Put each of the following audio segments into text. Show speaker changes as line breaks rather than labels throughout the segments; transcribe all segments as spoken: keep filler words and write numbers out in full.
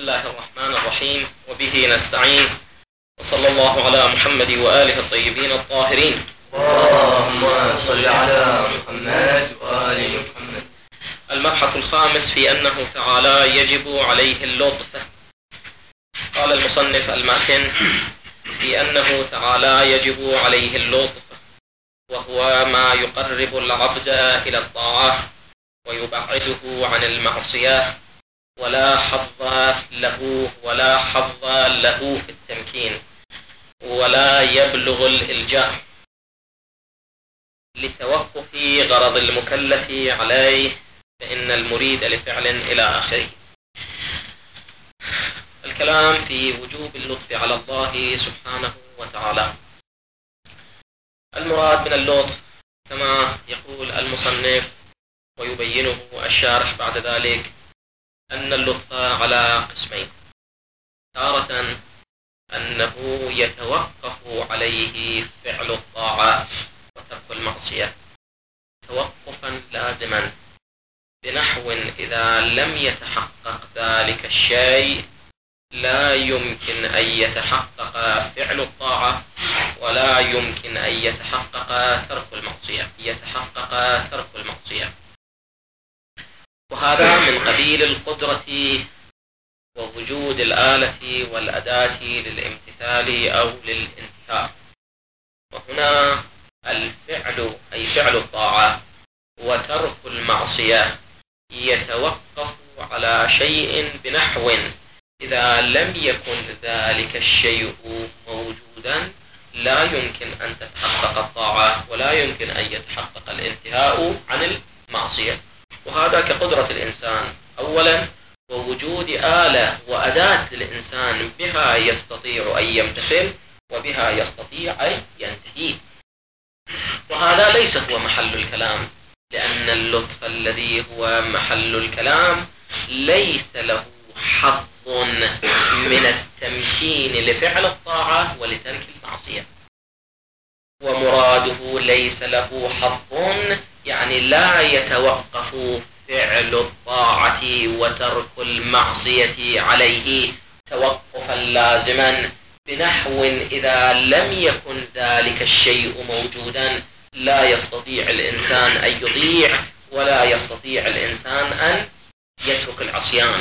الله الرحمن الرحيم، وبه نستعين، وصلى الله على محمد وآله الطيبين الطاهرين.
اللهم صل على محمد وآل محمد.
المبحث الخامس في أنه تعالى يجب عليه اللطف. قال المصنف الماتن في أنه تعالى يجب عليه اللطف، وهو ما يقرب العبد إلى الطاعة ويبعده عن المعصية، ولا حظ له ولا حظ له في التمكين، ولا يبلغ الإلجاء لتوقف غرض المكلف عليه، فإن المريد لفعل إلى آخره. الكلام في وجوب اللطف على الله سبحانه وتعالى. المراد من اللطف كما يقول المصنف ويبينه الشارح بعد ذلك أن اللطف على قسمين: تارة أنه يتوقف عليه فعل الطاعة وترك المعصية توقفا لازما، بنحو إذا لم يتحقق ذلك الشيء لا يمكن أن يتحقق فعل الطاعة، ولا يمكن أن يتحقق ترك المعصية يتحقق ترك المعصية وهذا من قبيل القدرة ووجود الآلة والأداة للامتثال أو للانتهاء. وهنا الفعل أي فعل الطاعة وترك المعصية يتوقف على شيء، بنحو إذا لم يكن ذلك الشيء موجودا لا يمكن أن تتحقق الطاعة، ولا يمكن أن يتحقق الانتهاء عن المعصية. وهذا كقدرة الإنسان أولا، ووجود آلة وأداة للإنسان بها يستطيع أن يمتثل وبها يستطيع أن ينتهي. وهذا ليس هو محل الكلام، لأن اللطف الذي هو محل الكلام ليس له حظ من التمكين لفعل الطاعة ولترك المعصية. ومراده ليس له حظ يعني لا يتوقف فعل الطاعة وترك المعصية عليه توقفا لازما، بنحو إذا لم يكن ذلك الشيء موجودا لا يستطيع الإنسان أن يطيع، ولا يستطيع الإنسان أن يترك العصيان.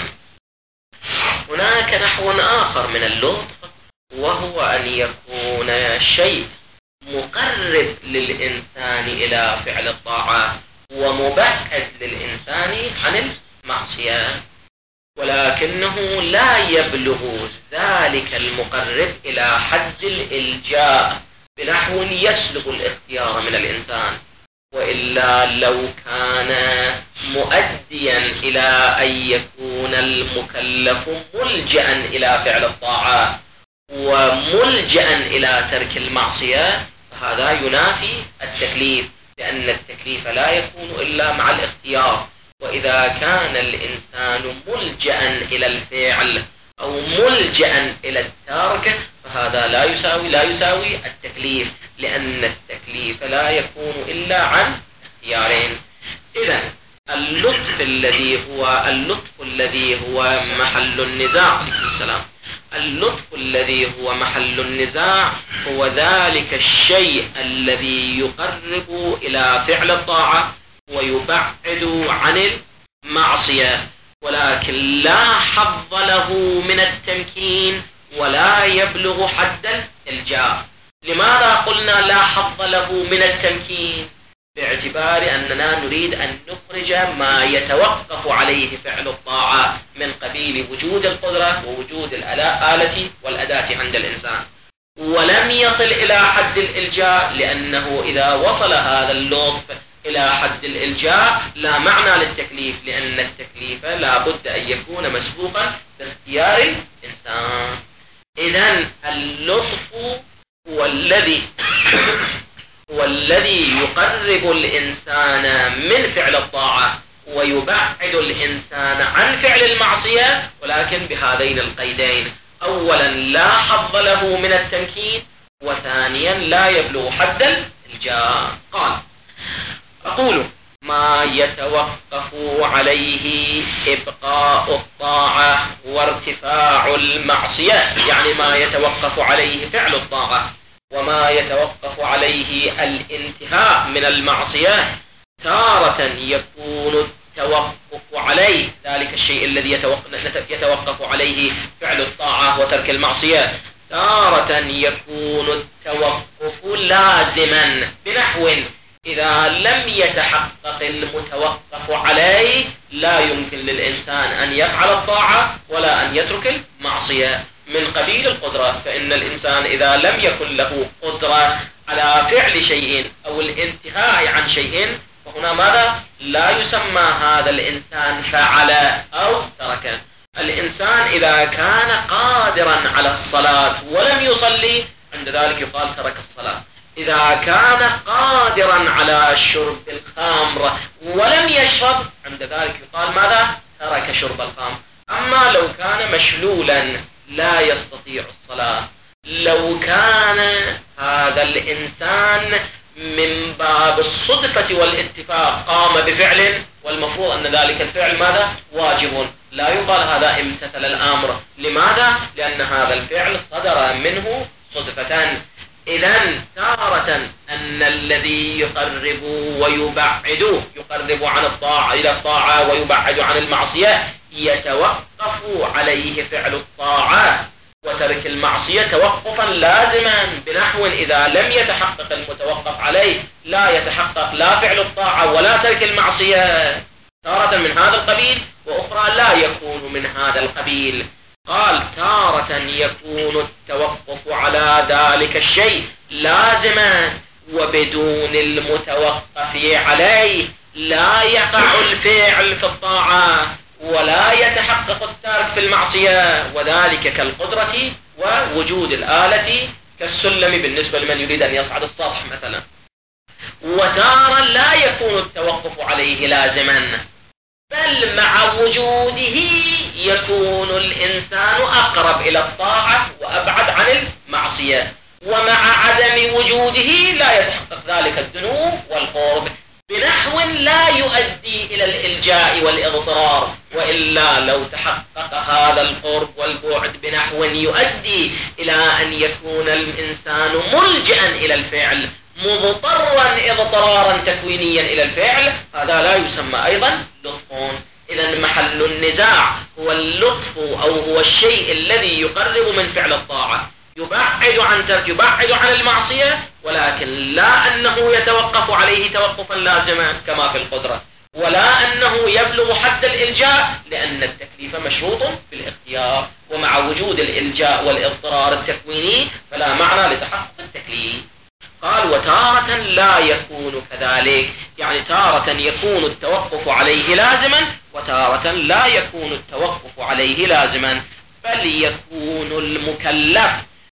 هناك نحو آخر من اللطف، وهو أن يكون الشيء مقرب للإنسان إلى فعل الطاعة ومبعد للإنسان عن المعصية، ولكنه لا يبلغ ذلك المقرب إلى حد الإلجاء، بنحو يسلب الاختيار من الإنسان. وإلا لو كان مؤديا إلى أن يكون المكلف ملجأ إلى فعل الطاعة وملجأ إلى ترك المعصية، فهذا ينافي التكليف، لأن التكليف لا يكون إلا مع الاختيار. وإذا كان الإنسان ملجأ إلى الفعل أو ملجأ إلى الترك فهذا لا يساوي لا يساوي التكليف، لأن التكليف لا يكون إلا عن اختيارين. إذن اللطف الذي هو اللطف الذي هو محل النزاع السلام اللطف الذي هو محل النزاع هو ذلك الشيء الذي يقرب إلى فعل الطاعة ويبعد عن المعصية، ولكن لا حظ له من التمكين ولا يبلغ حد الإلجاء. لماذا قلنا لا حظ له من التمكين؟ باعتبار أننا نريد أن نخرج ما يتوقف عليه فعل الطاعة من قبيل وجود القدرة ووجود الآلة والأداة عند الإنسان، ولم يصل إلى حد الإلجاء، لأنه إذا وصل هذا اللطف إلى حد الإلجاء لا معنى للتكليف، لأن التكليف لا بد أن يكون مسبوقا باختيار الإنسان. إذن اللطف هو الذي هو الذي يقرب الإنسان من فعل الطاعة ويبعد الإنسان عن فعل المعصية، ولكن بهذين القيدين: أولا لا حظ له من التمكين، وثانيا لا يبلغ حد الإلجاء. قال: أقول ما يتوقف عليه إبقاء الطاعة وارتفاع المعصية، يعني ما يتوقف عليه فعل الطاعة وما يتوقف عليه الانتهاء من المعصية. تارة يكون التوقف عليه ذلك الشيء الذي يتوقف عليه فعل الطاعة وترك المعصية، تارة يكون التوقف لازما، بنحو إذا لم يتحقق المتوقف عليه لا يمكن للإنسان أن يفعل الطاعة ولا أن يترك المعصية. من قبيل القدرة، فإن الإنسان إذا لم يكن له قدرة على فعل شيء أو الانتهاء عن شيء فهنا ماذا؟ لا يسمى هذا الإنسان فعل أو ترك. الإنسان إذا كان قادرا على الصلاة ولم يصلي عند ذلك يقال ترك الصلاة. إذا كان قادرا على شرب الخمر ولم يشرب عند ذلك يقال ماذا؟ ترك شرب الخمر. أما لو كان مشلولا لا يستطيع الصلاة، لو كان هذا الإنسان من باب الصدفة والاتفاق قام بفعل والمفروض أن ذلك الفعل ماذا؟ واجب، لا يقال هذا امتثل الأمر. لماذا؟ لأن هذا الفعل صدر منه صدفة. إذن تارة أن الذي يقرب ويبعد يقرب عن الطاعة إلى الطاعة ويبعد عن المعصية يتوقف عليه فعل الطاعة وترك المعصية توقفا لازما، بنحو إذا لم يتحقق المتوقف عليه لا يتحقق لا فعل الطاعة ولا ترك المعصية. تارة من هذا القبيل وأخرى لا يكون من هذا القبيل. قال تارة يكون التوقف على ذلك الشيء لازما وبدون المتوقف عليه لا يقع الفعل في الطاعة ولا يتحقق الترك في المعصية، وذلك كالقدرة ووجود الآلة كالسلم بالنسبة لمن يريد أن يصعد السطح مثلا. وتارا لا يكون التوقف عليه لازما، بل مع وجوده يكون الإنسان أقرب إلى الطاعة وأبعد عن المعصية، ومع عدم وجوده لا يتحقق ذلك الدنو والقرب، بنحو لا يؤدي إلى الإلجاء والإضطرار. وإلا لو تحقق هذا القرب والبعد بنحو يؤدي إلى أن يكون الإنسان ملجأ إلى الفعل مضطرا اضطرارا تكوينيا إلى الفعل، هذا لا يسمى أيضا لطف. إذا محل النزاع هو اللطف أو هو الشيء الذي يقرب من فعل الطاعة يبعد عن ترك يبعد عن المعصية، ولكن لا أنه يتوقف عليه توقفا لازما كما في القدرة، ولا أنه يبلغ حد الإلجاء، لأن التكليف مشروط بالاختيار، ومع وجود الإلجاء والاضطرار التكويني فلا معنى لتحقق التكليف. قال وتارة لا يكون كذلك، يعني تارة يكون التوقف عليه لازما وتارة لا يكون التوقف عليه لازما، بل يكون المكلف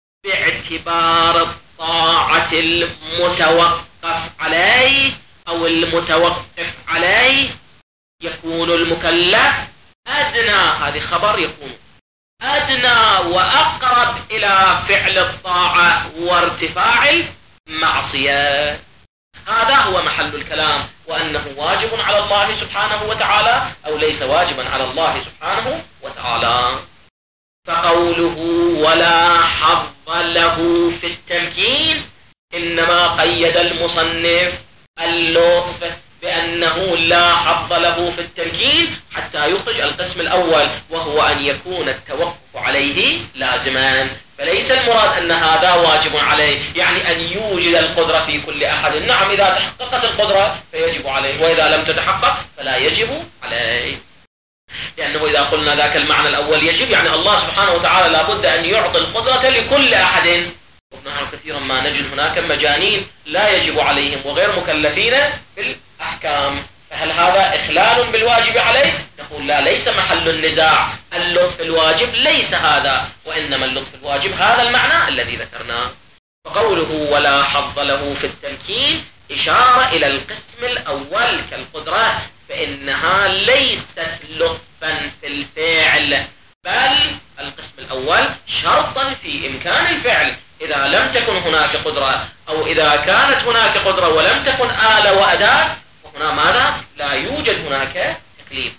باعتبار الطاعة المتوقف عليه أو المتوقف عليه، يكون المكلف أدنى، هذه خبر يكون أدنى وأقرب إلى فعل الطاعة وارتفاع المعصية. هذا هو محل الكلام، وأنه واجب على الله سبحانه وتعالى أو ليس واجبا على الله سبحانه وتعالى. فقوله ولا حظ له في التمكين إنما قيد المصنف اللطف بأنه لا حظ له في التمكين حتى يخرج القسم الأول، وهو أن يكون التوقف عليه لازما. فليس المراد أن هذا واجب عليه، يعني أن يوجد القدرة في كل أحد. نعم إذا تحققت القدرة فيجب عليه، وإذا لم تتحقق فلا يجب عليه، لأنه إذا قلنا ذاك المعنى الأول يجب، يعني الله سبحانه وتعالى لابد أن يعطي القدرة لكل أحد. ونحن كثيرا ما نجد هناك مجانين لا يجب عليهم وغير مكلفين بالأحكام، فهل هذا إخلال بالواجب عليه؟ نقول لا، ليس محل النزاع اللطف الواجب ليس هذا، وإنما اللطف الواجب هذا المعنى الذي ذكرناه. فقوله ولا حظ له في التمكين إشارة إلى القسم الأول كالقدرة، فإنها ليست لطفا في الفعل، بل القسم الأول شرطا في إمكان الفعل. إذا لم تكن هناك قدرة أو إذا كانت هناك قدرة ولم تكن آلة وأداة هنا ماذا؟ لا يوجد هناك تكليف.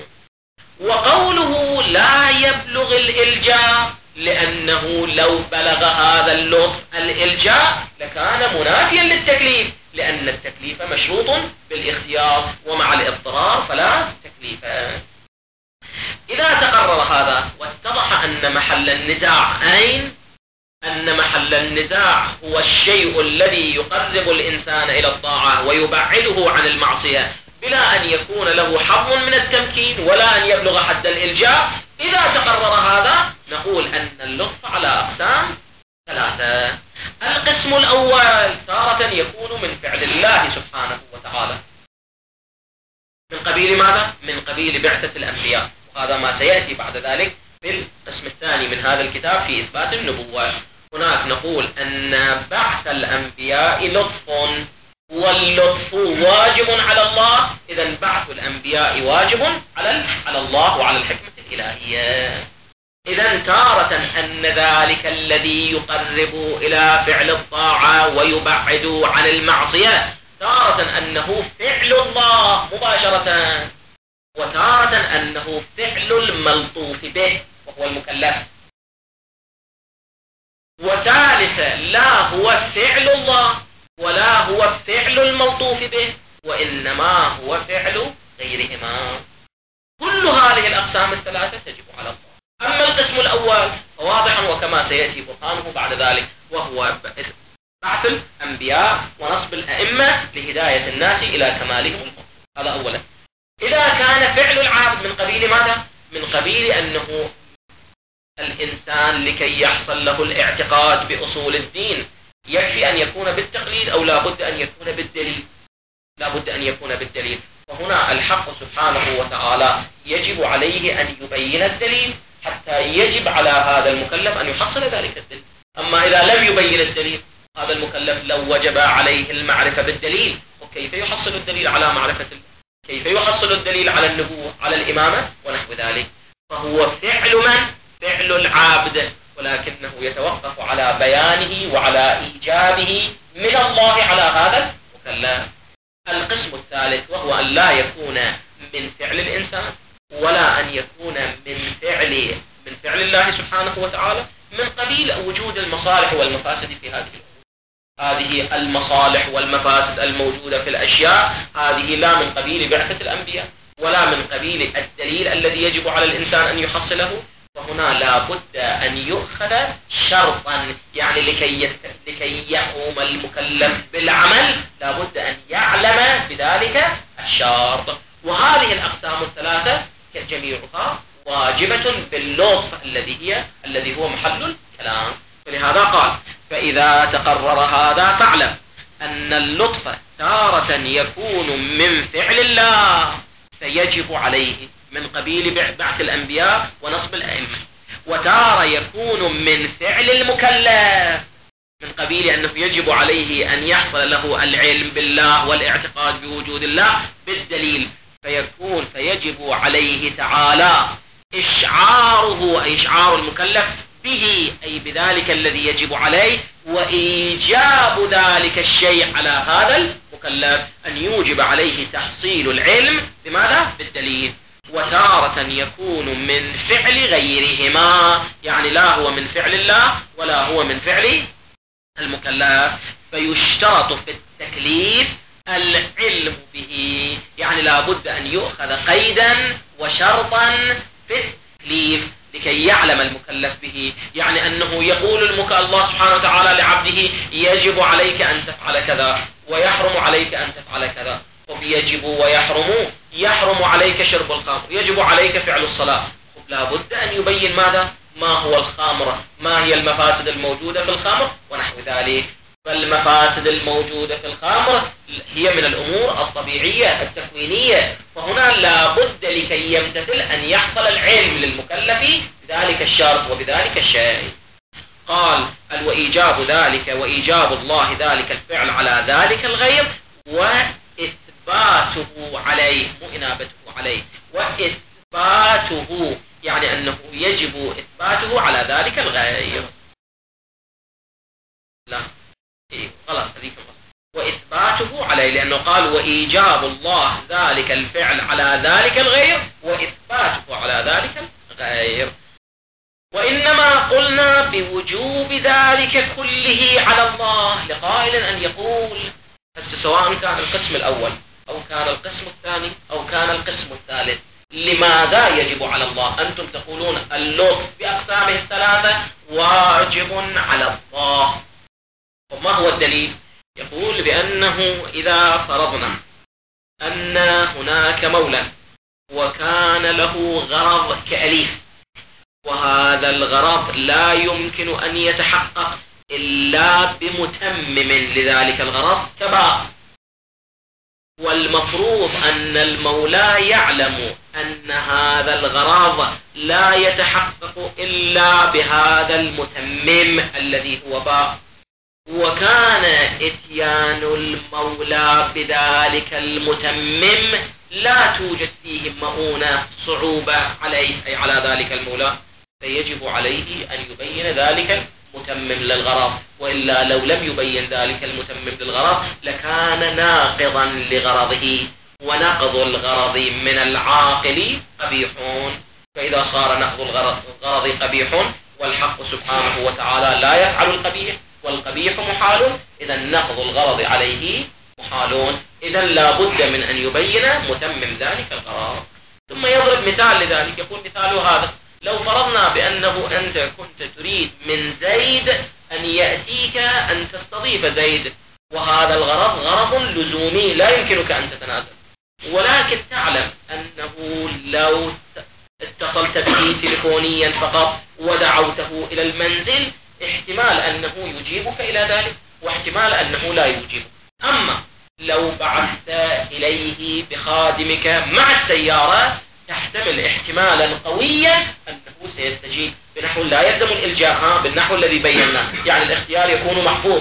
وقوله لا يبلغ الإلجاء، لأنه لو بلغ هذا اللطف الإلجاء لكان منافيا للتكليف، لأن التكليف مشروط بالاختيار، ومع الاضطرار فلا تكليف. إذا تقرر هذا واتضح أن محل النزاع أين؟ أن محل النزاع هو الشيء الذي يقرب الإنسان إلى الطاعة ويبعده عن المعصية بلا أن يكون له حظ من التمكين ولا أن يبلغ حد الإلجاء. إذا تقرر هذا نقول أن اللطف على أقسام ثلاثة. القسم الأول تارة يكون من فعل الله سبحانه وتعالى، من قبيل ماذا؟ من قبيل بعثة الأنبياء، وهذا ما سيأتي بعد ذلك في القسم الثاني من هذا الكتاب في إثبات النبوة. هناك نقول أن بعث الأنبياء لطف، واللطف واجب على الله، إذا بعث الأنبياء واجب على على الله وعلى الحكمة الإلهية. إذا تارة أن ذلك الذي يقرب إلى فعل الطاعة ويبعد عن المعصية تارة أنه فعل الله مباشرة، وتارة أنه فعل الملطوف به وهو المكلف، وثالثا لا هو فعل الله ولا هو فعل الملطوف به، وإنما هو فعل غيرهما. كل هذه الأقسام الثلاثة تجب على الله. أما القسم الأول فواضح وكما سيأتي برهانه بعد ذلك، وهو بعث الأنبياء ونصب الأئمة لهداية الناس إلى كمالهم المطلوب. هذا أولا. إذا كان فعل العابد من قبيل ماذا؟ من قبيل أنه الإنسان لكي يحصل له الاعتقاد بأصول الدين يكفي أن يكون بالتقليد أو لا بد أن يكون بالدليل؟ لا بد أن يكون بالدليل. وهنا الحق سبحانه وتعالى يجب عليه أن يبين الدليل حتى يجب على هذا المكلف أن يحصل ذلك الدليل. أما إذا لم يبين الدليل هذا المكلف لو وجب عليه المعرفة بالدليل، وكيف يحصل الدليل على معرفة الله؟ كيف يحصل الدليل على النبوة على الإمامة ونحو ذلك؟ فهو فعل من؟ فعل العابد، ولكنه يتوقف على بيانه وعلى إيجابه من الله على هذا المكلف. القسم الثالث وهو أن لا يكون من فعل الإنسان ولا أن يكون من فعل من فعل الله سبحانه وتعالى، من قبيل وجود المصالح والمفاسد في هذه الأمور. هذه المصالح والمفاسد الموجودة في الأشياء هذه لا من قبيل بعثة الأنبياء ولا من قبيل الدليل الذي يجب على الإنسان أن يحصله. فهنا لا بد أن يؤخذ شرطا، يعني لكي لكي يقوم المكلف بالعمل لا بد أن يعلم بذلك الشرط. وهذه الأقسام الثلاثة جميعها واجبة باللطف الذي هي الذي هو محل الكلام. فلهذا قال: فإذا تقرر هذا فاعلم أن اللطف تارة يكون من فعل الله فيجب عليه من قبيل بعث الأنبياء ونصب الأئمة، وتارة يكون من فعل المكلف من قبيل أنه يجب عليه أن يحصل له العلم بالله والاعتقاد بوجود الله بالدليل، فيكون فيجب عليه تعالى إشعاره إشعار المكلف به، أي بذلك الذي يجب عليه، وإيجاب ذلك الشيء على هذا المكلف أن يوجب عليه تحصيل العلم بماذا؟ بالدليل. وتارة يكون من فعل غيرهما، يعني لا هو من فعل الله ولا هو من فعل المكلف، فيشترط في التكليف العلم به، يعني لا بد أن يؤخذ قيدا وشرطا في التكليف لكي يعلم المكلف به، يعني أنه يقول المك... الله سبحانه وتعالى لعبده: يجب عليك أن تفعل كذا ويحرم عليك أن تفعل كذا. يجب ويحرم، يحرم عليك شرب الخمر، يجب عليك فعل الصلاة. لا بد أن يبين ماذا؟ ما هو الخمر، ما هي المفاسد الموجودة في الخمر ونحو ذلك. فالمفاسد الموجودة في الخمر هي من الأمور الطبيعية التكوينية، فهنا لا بد لكي يمتثل أن يحصل العلم للمكلف بذلك الشرط وبذلك الشيء. قال: وإيجاب ذلك وإيجاب الله ذلك الفعل على ذلك الغير وإثباته عليه، مو إنابته عليه، وإثباته يعني أنه يجب إثباته على ذلك الغير. لا إيه غلط، هذيك غلط. وإثباته عليه، لأنه قال وإيجاب الله ذلك الفعل على ذلك الغير وإثباته على ذلك الغير. وإنما قلنا بوجوب ذلك كله على الله لقائل أن يقول بس سواء كان القسم الأول أو كان القسم الثاني أو كان القسم الثالث لماذا يجب على الله؟ أنتم تقولون اللطف بأقسامه الثلاثة واجب على الله، وما هو الدليل؟ يقول بأنه إذا فرضنا أن هناك مولا وكان له غرض كأليف، وهذا الغرض لا يمكن أن يتحقق إلا بمتمم لذلك الغرض كباء، والمفروض أن المولى يعلم أن هذا الغرض لا يتحقق إلا بهذا المتمم الذي هو باء، وكان إتيان المولى بذلك المتمم لا توجد فيه مؤونة صعوبة عليه أي على ذلك المولى، فيجب عليه أن يبين ذلك المتمم للغرض، وإلا لو لم يبين ذلك المتمم للغرض لكان ناقضا لغرضه، ونقض الغرض من العاقل قبيحون. فإذا صار نقض الغرض قبيح والحق سبحانه وتعالى لا يفعل القبيح والقبيح محال، إذا نقض الغرض عليه محالون، إذا لا بد من أن يبين متمم ذلك الغرض. ثم يضرب مثال لذلك، يقول مثاله هذا: لو فرضنا بأنه أنت كنت تريد من زيد أن يأتيك أن تستضيف زيد، وهذا الغرض غرض لزومي لا يمكنك أن تتنازل، ولكن تعلم أنه لو اتصلت به تلفونيا فقط ودعوته إلى المنزل احتمال أنه يجيبك إلى ذلك واحتمال أنه لا يجيبك. أما لو بعثت إليه بخادمك مع السيارة تحتمل احتمالا قويا أنه سيستجيب، بنحو لا يلزم الإلجاء ها بالنحو الذي بينا، يعني الاختيار يكون محفوظ.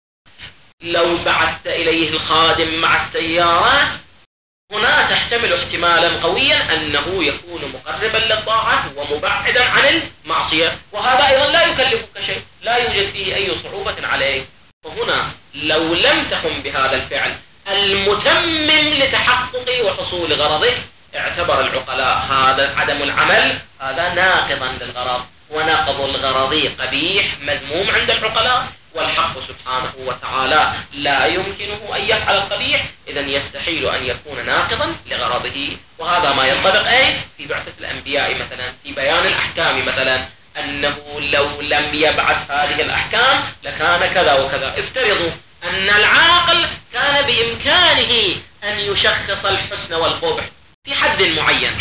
لو بعثت إليه الخادم مع السيارة هنا تحتمل احتمالا قويا أنه يكون مقربا للطاعة ومبعدا عن المعصية، وهذا أيضا لا يكلفك شيء، لا يوجد فيه أي صعوبة عليك. فهنا لو لم تقم بهذا الفعل المتمم لتحقق وحصول غرضك اعتبر العقلاء هذا عدم العمل هذا ناقضا للغرض، ونقض الغرض قبيح مذموم عند العقلاء، والحق سبحانه وتعالى لا يمكنه أن يفعل القبيح، إذن يستحيل أن يكون ناقضا لغرضه. وهذا ما ينطبق أي في بعثة الأنبياء مثلا، في بيان الأحكام مثلا، أنه لو لم يبعث هذه الأحكام لكان كذا وكذا. افترضوا أن العاقل كان بإمكانه أن يشخص الحسن والقبح في حد معين،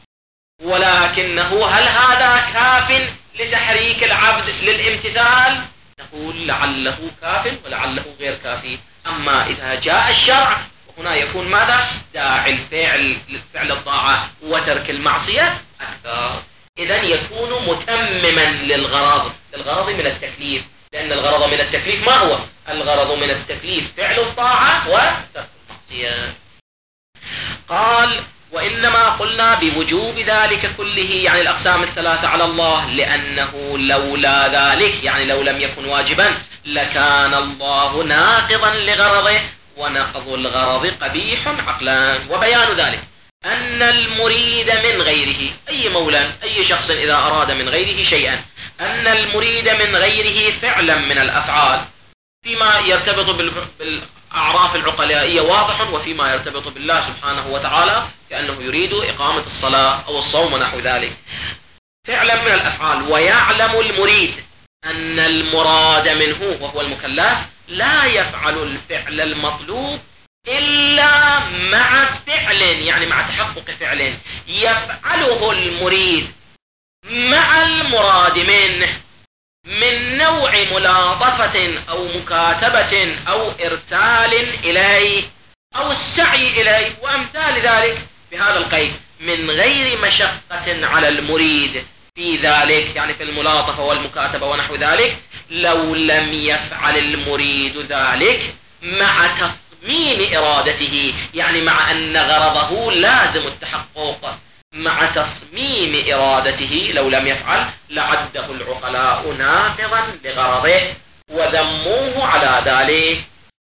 ولكنه هل هذا كاف لتحريك العبد للامتثال؟ نقول لعله كاف ولعله غير كافي. أما إذا جاء الشرع وهنا يكون ماذا؟ داعي الفعل لفعل الطاعة وترك المعصية أكثر، إذن يكون متمما للغرض للغرض من التكليف، لأن الغرض من التكليف ما هو؟ الغرض من التكليف فعل الطاعة وترك المعصية. قال وإنما قلنا بوجوب ذلك كله، يعني الأقسام الثلاثة على الله، لأنه لولا ذلك يعني لو لم يكن واجبا لكان الله ناقضا لغرضه، ونقض الغرض قبيح عقلا. وبيان ذلك أن المريد من غيره، أي مولى أي شخص إذا أراد من غيره شيئا، أن المريد من غيره فعلا من الأفعال فيما يرتبط بالأعراف العقلائية واضح، وفيما يرتبط بالله سبحانه وتعالى كأنه يريد إقامة الصلاة أو الصوم ونحو ذلك، فعلا من الأفعال. ويعلم المريد أن المراد منه وهو المكلف لا يفعل الفعل المطلوب إلا مع فعل، يعني مع تحقق فعل يفعله المريد مع المراد منه من نوع ملاطفة أو مكاتبة أو إرسال إليه أو السعي إليه وأمثال ذلك بهذا القيد، من غير مشقة على المريد في ذلك، يعني في الملاطفة والمكاتبة ونحو ذلك. لو لم يفعل المريد ذلك مع تصميم إرادته، يعني مع أن غرضه لازم التحقق، مع تصميم إرادته لو لم يفعل لعده العقلاء ناقضا لغرضه وذموه على ذلك.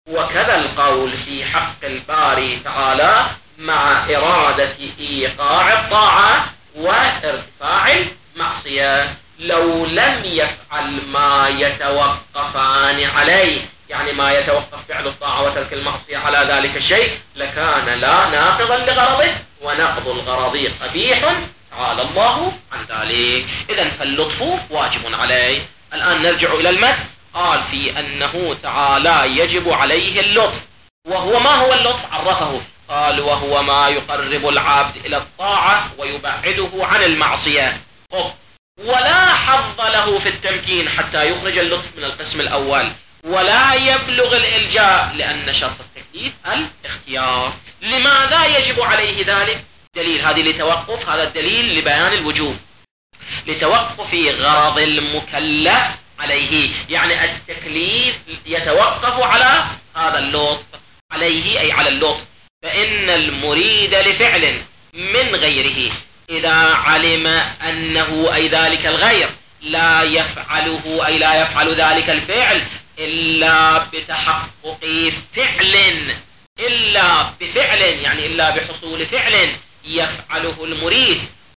وكذا القول في حق الباري تعالى مع إرادة إيقاع الطاعة وارتفاع المعصية. لو لم يفعل ما يتوقفان عليه، يعني ما يتوقف فعل الطاعة وترك المعصية على ذلك الشيء، لكان لا ناقضا لغرضه، ونقض الغرض قبيح تعالى الله عن ذلك. إذن فاللطف واجب عليه. الآن نرجع إلى المتن. قال في أنه تعالى يجب عليه اللطف، وهو ما هو اللطف؟ عرفه، قال وهو ما يقرب العبد إلى الطاعة ويبعده عن المعصية. ولا حظ له في التمكين حتى يخرج اللطف من القسم الأول، ولا يبلغ الإلجاء، لأن شرط التكليف الاختيار. لماذا يجب عليه ذلك؟ دليل هذه لتوقف، هذا الدليل لبيان الوجوب، لتوقف غرض المكلف عليه، يعني التكليف يتوقف على هذا اللطف، عليه أي على اللطف. فإن المريد لفعل من غيره إذا علم أنه أي ذلك الغير لا يفعله، أي لا يفعل ذلك الفعل إلا بتحقق فعل، إلا بفعل يعني إلا بحصول فعل يفعله المريد،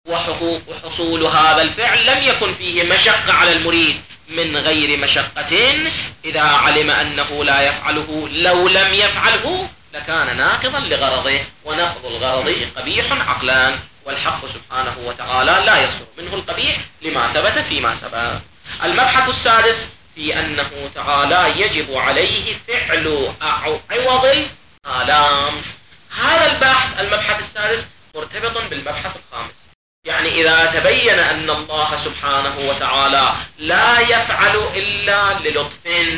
وحصول هذا الفعل لم يكن فيه مشقة على المريد من غير مشقة، إذا علم أنه لا يفعله لو لم يفعله لكان ناقضا لغرضه، ونقض الغرض قبيح عقلان، والحق سبحانه وتعالى لا يصدر منه القبيح لما ثبت فيما سبق. المبحث السادس في أنه تعالى يجب عليه فعل عوض الآلام. هذا البحث المبحث السادس مرتبط بالمبحث الخامس، يعني إذا تبين أن الله سبحانه وتعالى لا يفعل إلا للطف،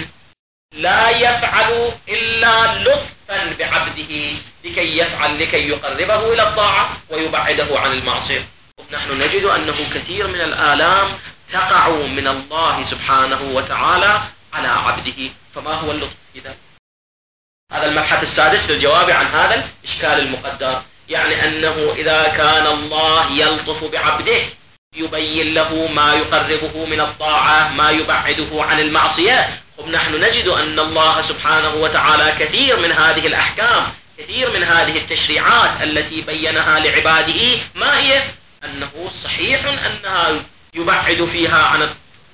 لا يفعل إلا لطفا بعبده لكي يفعل لكي يقربه إلى الطاعة ويبعده عن المعصية. نحن نجد أنه كثير من الآلام تقع من الله سبحانه وتعالى على عبده، فما هو اللطف في ذلك؟ هذا المبحث السادس للجواب عن هذا الإشكال المقدر، يعني أنه إذا كان الله يلطف بعبده يبين له ما يقربه من الطاعة ما يبعده عن المعصية، نحن نجد أن الله سبحانه وتعالى كثير من هذه الأحكام، كثير من هذه التشريعات التي بينها لعباده ما هي؟ أنه صحيح أنها يبعد فيها عن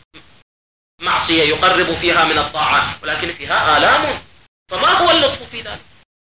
المعصية يقرب فيها من الطاعة، ولكن فيها آلام، فما هو اللطف في ذلك؟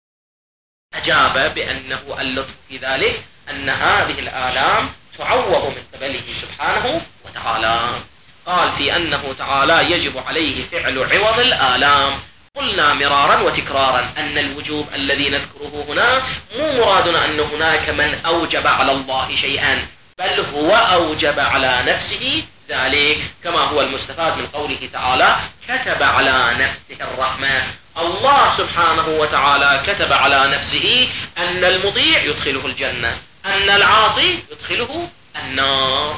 أجاب بأنه اللطف في ذلك أن هذه الآلام تعوض من قبله سبحانه وتعالى. قال في أنه تعالى يجب عليه فعل عوض الآلام. قلنا مرارا وتكرارا أن الوجوب الذي نذكره هنا مو مرادنا أن هناك من أوجب على الله شيئا، بل هو أوجب على نفسه ذلك، كما هو المستفاد من قوله تعالى كتب على نفسه الرحمة. الله سبحانه وتعالى كتب على نفسه أن المطيع يدخله الجنة، أن العاصي يدخله النار.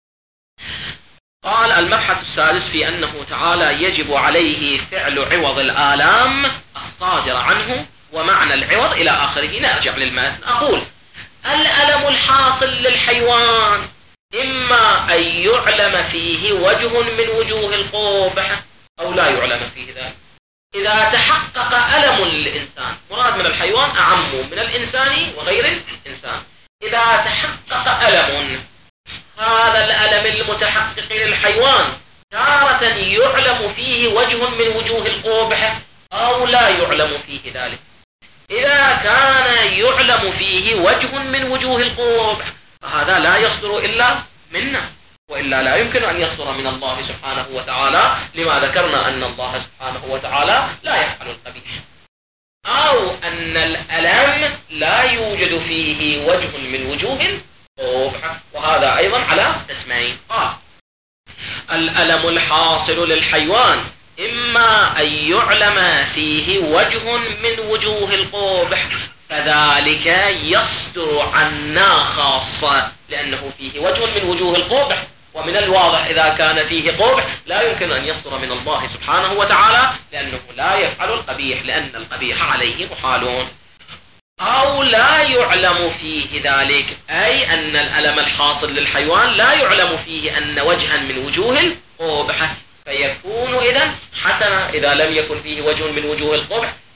قال المبحث السادس في أنه تعالى يجب عليه فعل عوض الآلام الصادر عنه، ومعنى العوض إلى آخره. نرجع للمتن. أقول الألم الحاصل للحيوان إما أن يعلم فيه وجه من وجوه القبح أو لا يعلم فيه ذلك. إذا تحقق ألم للإنسان، مراد من الحيوان أعم من الإنسان وغير الإنسان، إذا تحقق ألم، هذا الألم المتحقق للحيوان تارة يعلم فيه وجه من وجوه القبح أو لا يعلم فيه ذلك. إذا كان يعلم فيه وجه من وجوه القبح فهذا لا يصدر إلا منا، وإلا لا يمكن أن يصدر من الله سبحانه وتعالى، لما ذكرنا أن الله سبحانه وتعالى لا يفعل القبيح، أو أن الألم لا يوجد فيه وجه من وجوه القبح، وهذا أيضا على قسمين. قال الألم الحاصل للحيوان إما أن يعلم فيه وجه من وجوه القبح فذلك يصدر عنا خاصة، لأنه فيه وجه من وجوه القبح، ومن الواضح إذا كان فيه قبح لا يمكن أن يصدر من الله سبحانه وتعالى، لأنه لا يفعل القبيح، لأن القبيح عليه محال. أو لا يعلم فيه ذلك، أي أن الألم الحاصل للحيوان لا يعلم فيه أن وجها من وجوه القبح، فيكون إذن حسنا. إذا لم يكن فيه وجه من وجوه القبح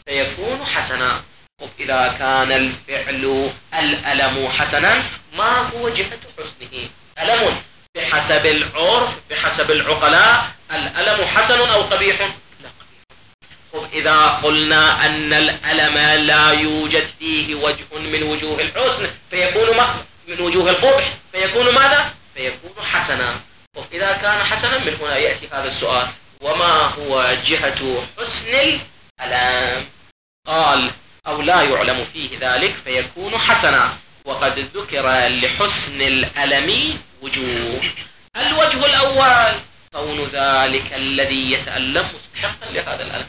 فيكون حسنا. إذا كان الفعل الألم حسنا، ما هو جهة حسنه؟ ألم بحسب العرف بحسب العقلاء الألم حسن أو قبيح؟ لا قبيح. إذا قلنا أن الألم لا يوجد فيه وجه من وجوه الحسن فيكون ما من وجوه القبح، فيكون ماذا؟ فيكون حسنا. إذا كان حسنا، من هنا يأتي هذا السؤال: وما هو جهة حسن الألم؟ قال: أو لا يعلم فيه ذلك فيكون حسنا. وقد ذكر لحسن الألم وجوه. الوجه الأول كون ذلك الذي يتألم مستحقا لهذا الألم،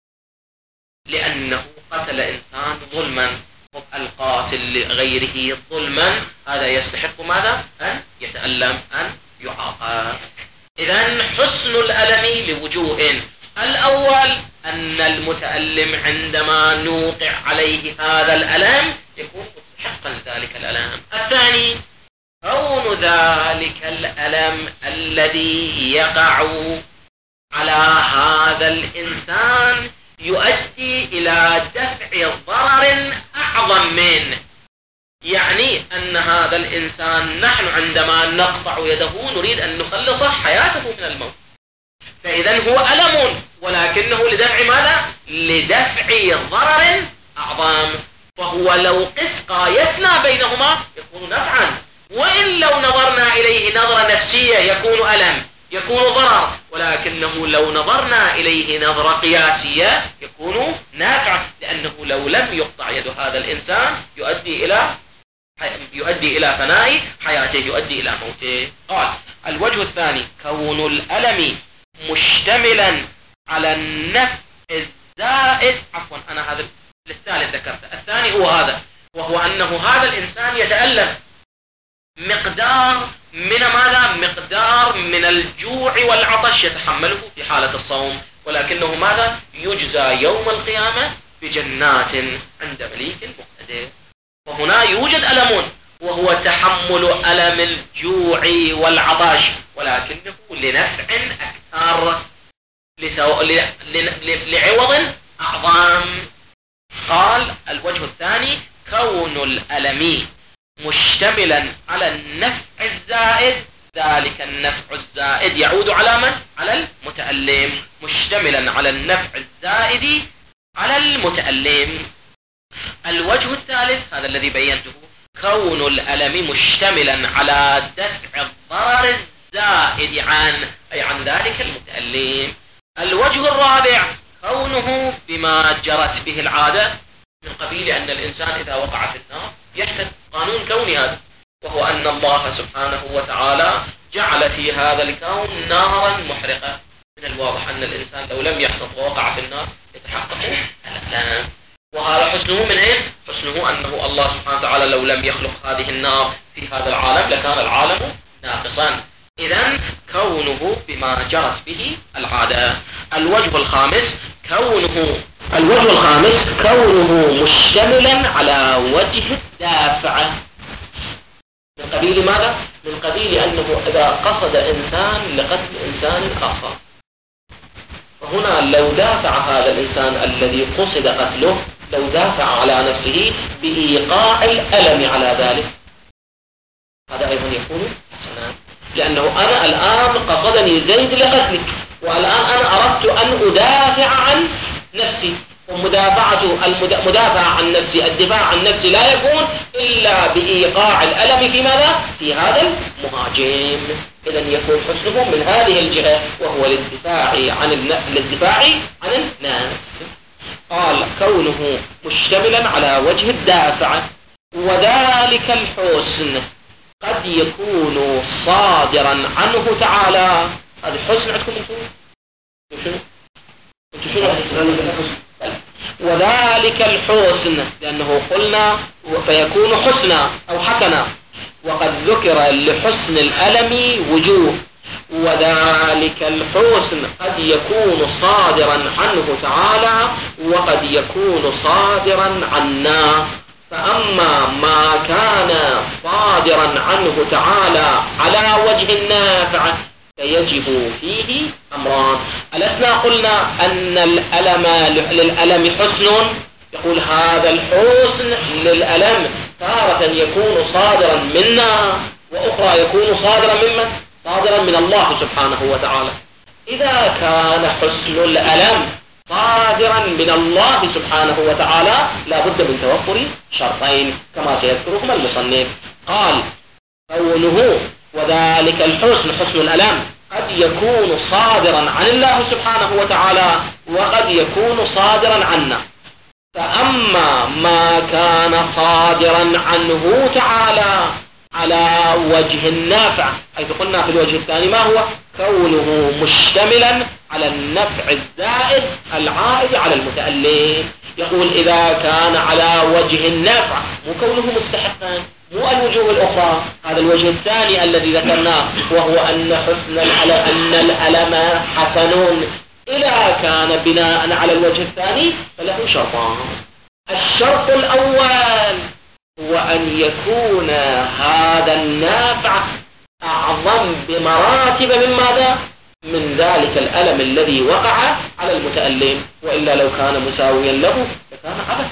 لأنه قتل إنسان ظلما، القاتل لغيره ظلما هذا يستحق ماذا؟ أن يتألم، أن يعاقب. إذن حسن الألم لوجوه: الأول أن المتألم عندما نوقع عليه هذا الألم يكون مستحقا لذلك الألم. الثاني كون ذلك الألم الذي يقع على هذا الإنسان يؤدي إلى دفع ضرر أعظم منه، يعني أن هذا الإنسان نحن عندما نقطع يده نريد أن نخلص حياته من الموت، فإذا هو ألم ولكنه لدفع ماذا؟ لدفع ضرر أعظم. فهو لو قس قايسنا بينهما يكون نفعا، وإن لو نظرنا إليه نظرة نفسية يكون ألم، يكون ضرر، ولكنه لو نظرنا إليه نظرة قياسية يكون نافع، لأنه لو لم يقطع يد هذا الإنسان يؤدي إلى يؤدي إلى فناء حياته، يؤدي إلى موته. قال: الوجه الثاني كون الألم مشتملا على النفع الزائد، عفوا أنا هذا الثالث ذكرته، الثاني هو هذا، وهو أنه هذا الإنسان يتألم مقدار من ماذا؟ مقدار من الجوع والعطش يتحمله في حالة الصوم، ولكنه ماذا؟ يجزى يوم القيامة بجنات عند مليك مقتدر. وهنا يوجد ألم وهو تحمل ألم الجوع والعطش، ولكنه لنفع أكثر، لعوض أعظم. قال: الوجه الثاني كون الألم مشتملا على النفع الزائد، ذلك النفع الزائد يعود على من؟ على المتألم، مشتملا على النفع الزائد على المتألم. الوجه الثالث هذا الذي بينته، كون الألم مشتملا على دفع الضرر الزائد عن أي عن ذلك المتألم. الوجه الرابع كونه بما جرت به العادة، من قبيل أن الإنسان إذا وقع في النار يحتاج قانون كوني هذا، وهو أن الله سبحانه وتعالى جعل في هذا الكون نارا محرقة. من الواضح أن الإنسان لو لم يحتط ووقع في النار يتحقق الألم. وهذا حسنه من أين؟ حسنه أنه الله سبحانه وتعالى لو لم يخلق هذه النار في هذا العالم لكان العالم ناقصا. إذن كونه بما جرت به العادة. الوجه الخامس كونه الوجه الخامس كونه مشتملا على وجه الدافع، من قبيل ماذا؟ من قبيل أنه إذا قصد إنسان لقتل إنسان آخر، وهنا لو دافع هذا الإنسان الذي قصد قتله، لو دافع على نفسه بإيقاع الألم على ذلك، هذا أيضا يكون حسنا، لأنه أنا الآن قصدني زيد لقتلك، والآن أنا أردت أن أدافع عن نفسي، ومدافعة المدافع عن نفسي، الدفاع عن نفسي لا يكون إلا بإيقاع الألم في ماذا؟ في هذا المهاجم. إذن يكون حسنه من هذه الجهة، وهو للدفاع عن للدفاع عن النفس. قال: كونه مشتملا على وجه الدافع، وذلك الحسن قد يكون صادرا عنه تعالى. هذا الحسن عندكم انتم شنو؟ انتم شنو؟ وذلك الحسن، لأنه قلنا فيكون حسنا أو حسنا، وقد ذكر لحسن الألم وجوه، وذلك الحسن قد يكون صادرا عنه تعالى وقد يكون صادرا عنا. فأما ما كان صادرا عنه تعالى على وجه النافع فيجب فيه أمران. ألسنا قلنا أن الألم للألم حسن؟ يقول هذا الحسن للألم تارة يكون صادرا منا، وأخرى يكون صادرا ممن؟ صادرا من الله سبحانه وتعالى. إذا كان حسن الألم صادرا من الله سبحانه وتعالى لا بد من توفر شرطين كما سيذكرهما المصنف. قال كونه وذلك الحسن حسن الألم قد يكون صادرا عن الله سبحانه وتعالى وقد يكون صادرا عنا. فأما ما كان صادرا عنه تعالى على وجه النافع، حيث قلنا في الوجه الثاني ما هو؟ كونه مشتملا على النفع الزائد العائد على المتألم. يقول إذا كان على وجه النافع، مو كونه مستحقا، مو الوجوه الأخرى، هذا الوجه الثاني الذي ذكرناه، وهو أن حسن الألم أن الألم حسن. إذا كان بناء على الوجه الثاني فله شرطان. الشرط الأول هو أن يكون هذا النافع أعظم بمراتب من ماذا؟ من ذلك الألم الذي وقع على المتألم، وإلا لو كان مساويا له لكان عبث.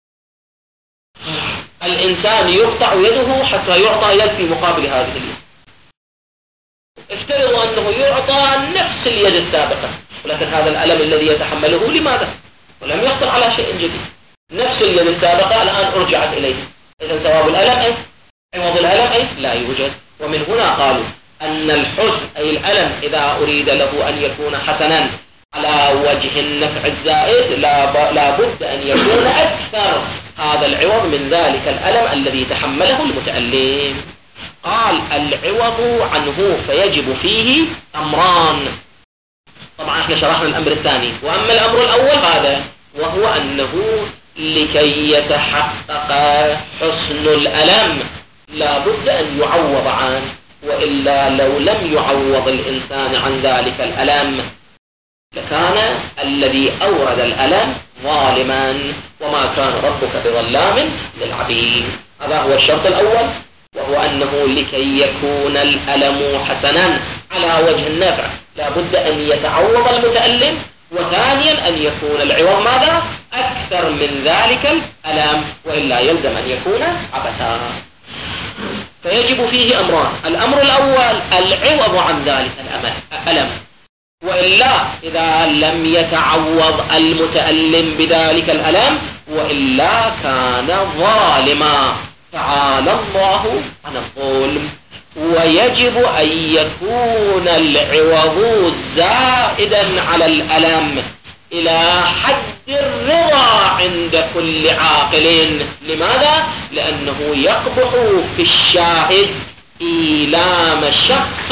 الإنسان يقطع يده حتى يعطى يد في مقابل هذه اليد. افترضوا أنه يعطى نفس اليد السابقة، ولكن هذا الألم الذي يتحمله لماذا؟ ولم يحصل على شيء جديد. نفس اليد السابقة الآن أرجعت إليه، إذا ثواب الألم أي عوض الألم أي لا يوجد. ومن هنا قالوا أن الحسن أي الألم إذا أريد له أن يكون حسنا على وجه النفع الزائد لا بد أن يكون أكثر هذا العوض من ذلك الألم الذي تحمله المتألم. قال العوض عنه فيجب فيه أمران. طبعا احنا شرحنا الأمر الثاني، وأما الأمر الأول هذا وهو أنه لكي يتحقق حسن الألم لا بد أن يعوض عنه، وإلا لو لم يعوض الإنسان عن ذلك الألم لكان الذي أورد الألم ظالما، وما كان ربك بظلام للعبيد. هذا هو الشرط الأول، وهو أنه لكي يكون الألم حسنا على وجه النفع لا بد أن يتعوض المتألم، وثانيا أن يكون العوض ماذا؟ أكثر من ذلك الألم، وإلا يلزم أن يكون عبثا. فيجب فيه أمران. الأمر الأول العوض عن ذلك الألم، وإلا إذا لم يتعوض المتألم بذلك الألم وإلا كان ظالما. تعالى الله عن الظلم. ويجب أن يكون العوض زائدا على الألم إلى حد الرضا عند كل عاقل. لماذا؟ لأنه يقبح في الشاهد إيلام شخص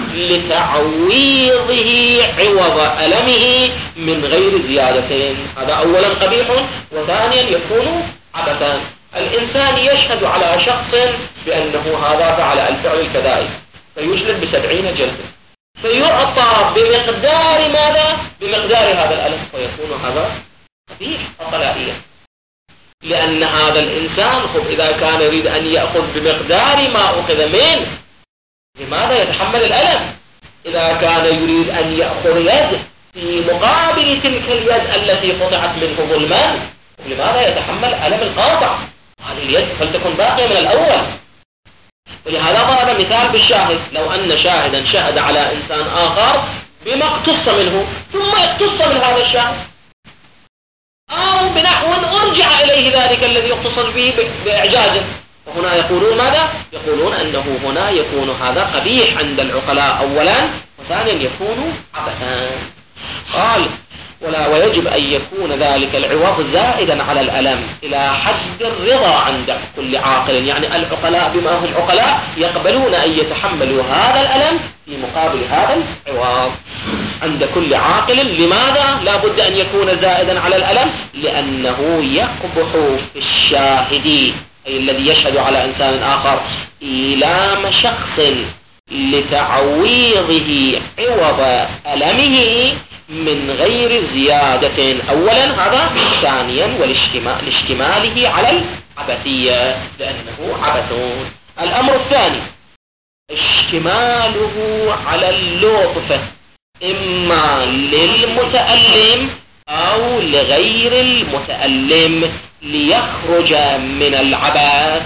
لتعويضه عوض ألمه من غير زيادة. هذا أولا قبيح، وثانيا يكون عبثا. الإنسان يشهد على شخص بأنه هذا فعل الفعل الكذائي فيجلد بسبعين جلدة، فيعطى بمقدار ماذا؟ بمقدار هذا الألم، ويكون هذا قبيح الطلائية. لأن هذا الإنسان خب إذا كان يريد أن يأخذ بمقدار ما أخذ منه لماذا يتحمل الألم؟ إذا كان يريد أن يأخذ يد في مقابل تلك اليد التي قطعت منه ظلما لماذا يتحمل ألم القاطع؟ هذه اليد فلتكن باقية من الأول. ولهذا ضرب مثال بالشاهد. لو أن شاهدا شهد على إنسان آخر بما اقتص منه ثم اقتص من هذا الشاهد، أو بنحو أرجع إليه ذلك الذي اقتص به بإعجازه، وهنا يقولون ماذا؟ يقولون أنه هنا يكون هذا قبيح عند العقلاء أولا، وثانيا يكون عبثا. قال ولا ويجب أن يكون ذلك العوض زائدا على الألم إلى حد الرضا عند كل عاقل. يعني العقلاء بما هم عقلاء يقبلون أن يتحملوا هذا الألم في مقابل هذا العوض عند كل عاقل. لماذا لا بد أن يكون زائدا على الألم؟ لأنه يقبح في الشاهد أي الذي يشهد على إنسان آخر إيلام شخص لتعويضه عوض ألمه من غير زيادة أولا هذا، ثانيا والاشتماله على العبثية لأنه عبث. الأمر الثاني اشتماله على اللطف إما للمتألم أو لغير المتألم ليخرج من العبث،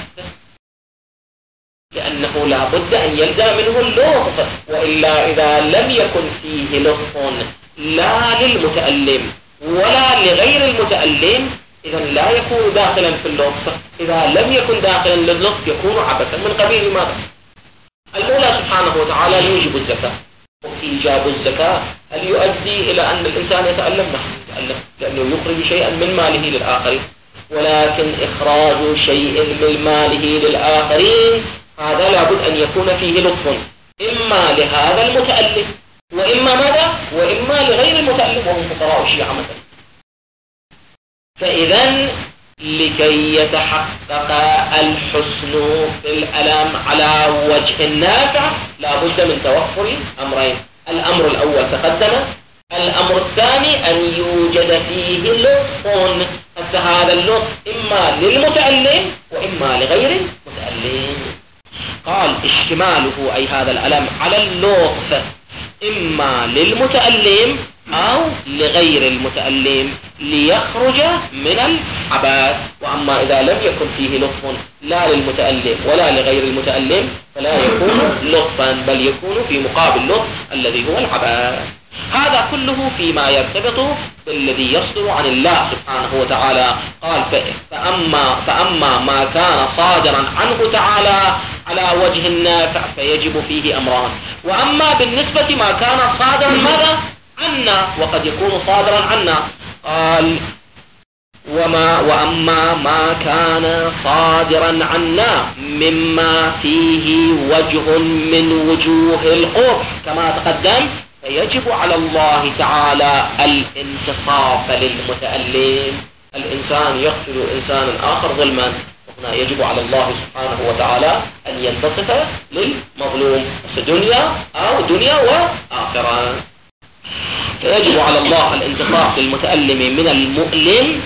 لأنه لا بد أن يلزم منه اللطف، وإلا إذا لم يكن فيه لطف لا للمتألم ولا لغير المتألم إذا لا يكون داخلا في اللطف. إذا لم يكن داخلا للطف يكون عبثا. من قبيل ماذا؟ المولى سبحانه وتعالى يوجب الزكاة، وإيجاب الزكاة هل يؤدي إلى أن الإنسان يتألم؟ نعم يتألم، لأنه يخرج شيئا من ماله للآخرين، ولكن إخراج شيء من ماله للآخرين هذا لابد أن يكون فيه لطف، إما لهذا المتألم وإما ماذا؟ وإما لغير المتألم وهم فقراء الشيعة مثلا. فإذا لكي يتحقق الحسن في الألم على وجه النافع لا بد من توفر أمرين. الأمر الأول تقدم، الأمر الثاني أن يوجد فيه لطف. هسه هذا اللطف إما للمتألم وإما لغير المتألم. قال اشتماله أي هذا الألم على اللطف إما للمتألم أو لغير المتألم ليخرج من العبث. وأما إذا لم يكن فيه لطف لا للمتألم ولا لغير المتألم فلا يكون لطفا، بل يكون في مقابل اللطف الذي هو العبث. هذا كله فيما يرتبط بالذي يصدر عن الله سبحانه وتعالى. قال فأما, فأما ما كان صادرا عنه تعالى على وجه النافع فيجب فيه أمران. وأما بالنسبة ما كان صادرا ماذا؟ عنا، وقد يكون صادرا عنا. قال وما وأما ما كان صادرا عنا مما فيه وجه من وجوه القبح كما تقدم فيجب على الله تعالى الانتصاف للمتألم. الإنسان يقتل إنسانا آخر ظلما، وهنا يجب على الله سبحانه وتعالى أن ينتصف للمظلوم دنيا أو دنيا وآخرة. فيجب على الله الانتصاف للمتألم من المؤلم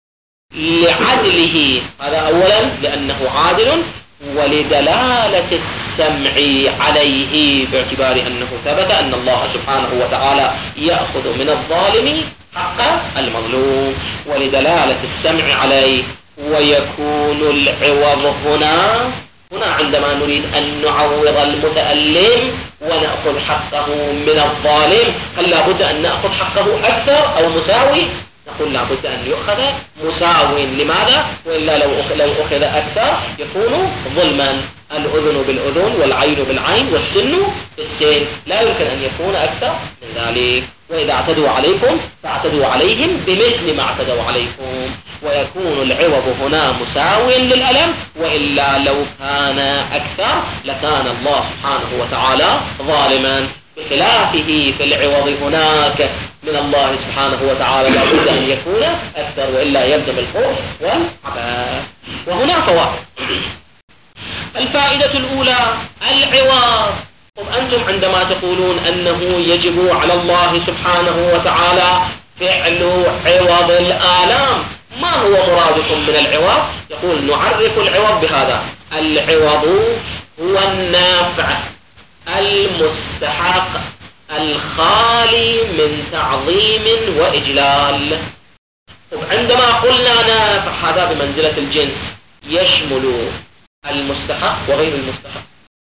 لعدله، هذا أولا لأنه عادل، ولدلالة السمع عليه باعتبار أنه ثبت أن الله سبحانه وتعالى يأخذ من الظالم حق المظلوم، ولدلالة السمع عليه. ويكون العوض هنا هنا عندما نريد أن نعوض المتألم ونأخذ حقه من الظالم، هل لابد أن نأخذ حقه أكثر أو مساوي؟ نقول لابد أن يؤخذ مساوي. لماذا؟ وإلا لو لو أخذ أكثر يكون ظلما. الأذن بالأذن والعين بالعين والسن بالسن، لا يمكن أن يكون أكثر من ذلك. وإذا اعتدوا عليكم فاعتدوا عليهم بمثل ما اعتدوا عليكم. ويكون العوض هنا مساويا للألم، وإلا لو كان أكثر لكان الله سبحانه وتعالى ظالما. بخلافه في العوض هناك من الله سبحانه وتعالى لابد أن يكون أكثر، وإلا يلزم الخوف والعبث. وهنا فوائد. الفائدة الأولى العوض. طب أنتم عندما تقولون أنه يجب على الله سبحانه وتعالى فعل عوض الآلام، ما هو مرادكم من العوض؟ يقول نعرف العوض بهذا: العوض هو النافع المستحق الخالي من تعظيم وإجلال. عندما قلنا نافع هذا بمنزلة الجنس يشمل المستحق وغير المستحق.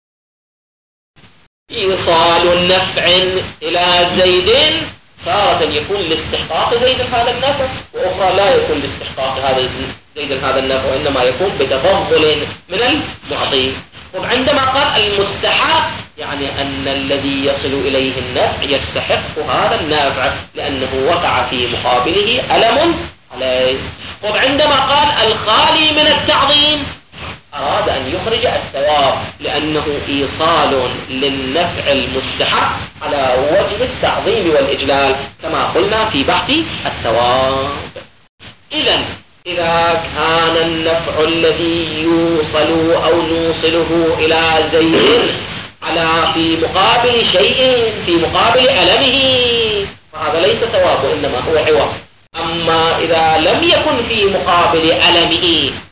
إيصال النفع إلى زيد تارة يكون لاستحقاق زيد هذا النفع، وأخرى لا يكون لاستحقاق هذا زيد هذا النفع، وإنما يكون بتفضل من المعطي. وعندما قال المستحق يعني أن الذي يصل إليه النفع يستحق هذا النافع لأنه وقع في مقابله ألم عليه. وعندما قال الخالي من التعظيم أراد أن يخرج الثواب لأنه إيصال للنفع المستحق على وجه التعظيم والإجلال كما قلنا في بحث الثواب. إذن إذا كان النفع الذي يوصل أو نوصله إلى زيد على في مقابل شيء في مقابل ألمه فهذا ليس ثواب وإنما هو عوض. أما إذا لم يكن في مقابل ألمه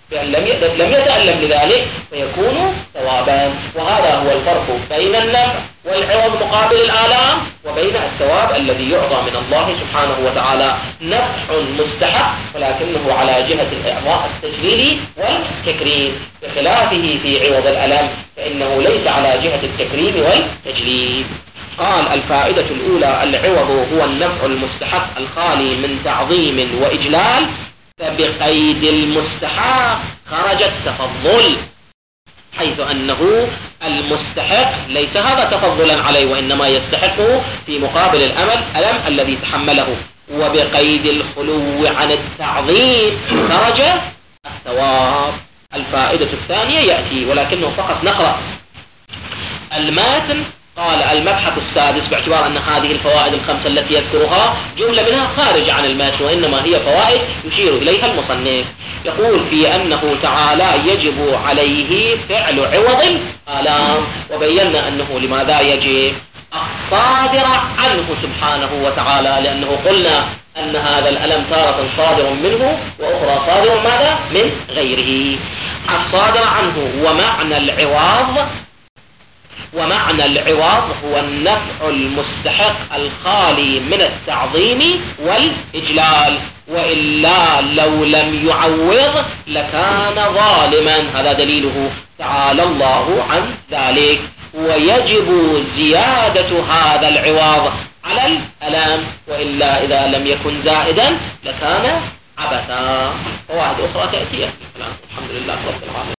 بأن لم لم يتألم لذلك فيكون ثوابا. وهذا هو الفرق بين النفع والعوض مقابل الآلام وبين الثواب الذي يعطى من الله سبحانه وتعالى. نفع مستحق ولكنه على جهة الإعطاء التجليلي والتكريم، بخلافه في عوض الألم فإنه ليس على جهة التكريم والتجليل. قال الفائدة الأولى: العوض هو النفع المستحق الخالي من تعظيم وإجلال، فبقيد المستحق خرج التفضل، حيث أنه المستحق ليس هذا تفضلا عليه وإنما يستحقه في مقابل الأمل ألم الذي تحمله، وبقيد الخلو عن التعظيم خرج الثواب. الفائدة الثانية يأتي ولكنه فقط نقرأ الماتن. قال المبحث السادس: باعتبار أن هذه الفوائد الخمسة التي يذكرها جملة منها خارجة عن الماتن وإنما هي فوائد يشير إليها المصنف، يقول في أنه تعالى يجب عليه فعل عوض الآلام، وبينا أنه لماذا يجب: الصادر عنه سبحانه وتعالى، لأنه قلنا أن هذا الألم تارة صادر منه وأخرى صادر ماذا؟ من غيره. الصادر عنه. ومعنى العوض ومعنى العوض هو النفع المستحق الخالي من التعظيم والإجلال، وإلا لو لم يعوض لكان ظالما. هذا دليله تعالى الله عن ذلك. ويجب زيادة هذا العوض على الألم، وإلا إذا لم يكن زائدا لكان عبثا. فوائد أخرى تأتي. الحمد لله رب العالمين.